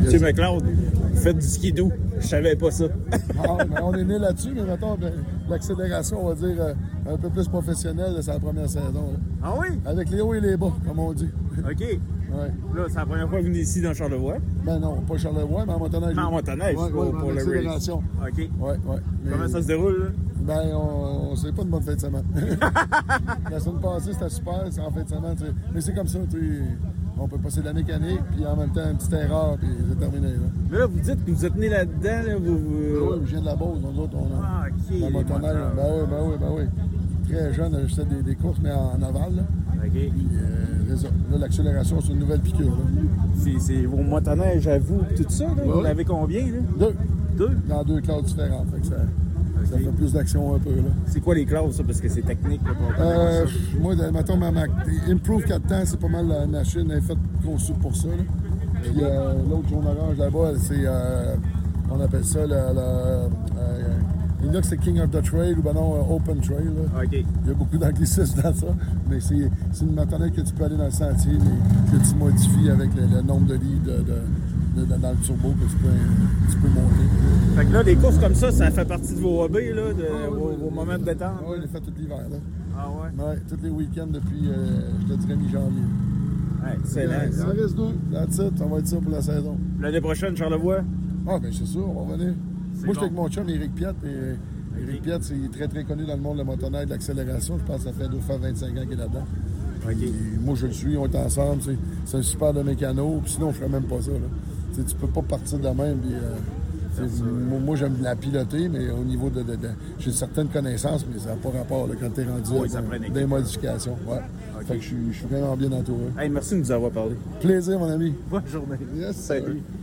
Tu sais, McLeod, faites du ski doux. Je savais pas ça. On est né là-dessus, mais mettons, l'accélération, on va dire, un peu plus professionnelle, c'est la première saison. Là. Ah oui? Avec les hauts et les bas, comme on dit. OK. Ouais. Là, c'est la première fois que vous venez ici dans Charlevoix? Ben non, pas Charlevoix, mais en motoneige. En motoneige, pour le l'accélération. race. OK. Ouais. Comment ça se déroule, là? Ben, on sait pas de bonne fin de semaine. La semaine passée, c'était super, c'est en fin de semaine. Mais c'est comme ça, on peut passer de la mécanique, puis en même temps, une petite erreur, puis c'est terminé. Là. Mais là, vous dites que vous êtes né là-dedans, là, Oui, je viens de la Beauce, nous autres, on a la motoneige. Ben oui. Très jeune, je faisais des courses, mais en aval. Là. OK. Puis, là, l'accélération, c'est une nouvelle piqûre. Là. C'est vos motoneiges à vous, tout ça, là? Vous en avez combien, là? Deux? Dans 2 classes différentes. Fait que ça fait plus d'action un peu. Là. C'est quoi les classes, ça? Parce que c'est technique. Là, moi, mettons, ma Improve 4 temps, c'est pas mal la machine. Elle est faite conçue pour ça. Là. Puis l'autre jaune orange là-bas, c'est, on appelle ça il y en a que c'est King of the Trail ou ben non, Open Trail. Là. OK. Il y a beaucoup d'anglicisme dans ça, mais c'est une motoneige que tu peux aller dans le sentier, mais que tu modifies avec le nombre de livres dans le turbo que tu peux monter. Fait que là, des courses comme ça fait partie de vos hobbies, là, vos moments de détente? Oui, je l'ai fait tout l'hiver. Là. Ah ouais? Oui, tous les week-ends depuis, je te dirais, mi-janvier. Ouais, excellent. Il en reste 2. That's it. Ça va être ça pour la saison. L'année prochaine, Charlevoix? Ah, bien, c'est sûr, on va venir. Moi, j'étais avec mon chum, Éric Piette. Éric Piette, il est très, très connu dans le monde de la motoneige, de l'accélération. Je pense que ça fait 25 ans qu'il est là-dedans. OK. Et moi, je le suis, on est ensemble. C'est un super de mécano. Puis sinon, je ferais même pas ça. Là. Tu peux pas partir de même. Puis, moi, j'aime la piloter, mais au niveau de j'ai certaines connaissances, mais ça n'a pas rapport là, quand tu es rendu des modifications. Ouais. Okay. Fait que je suis vraiment bien entouré. Hey, merci de nous avoir parlé. Plaisir, mon ami. Bonne journée. Yes, salut.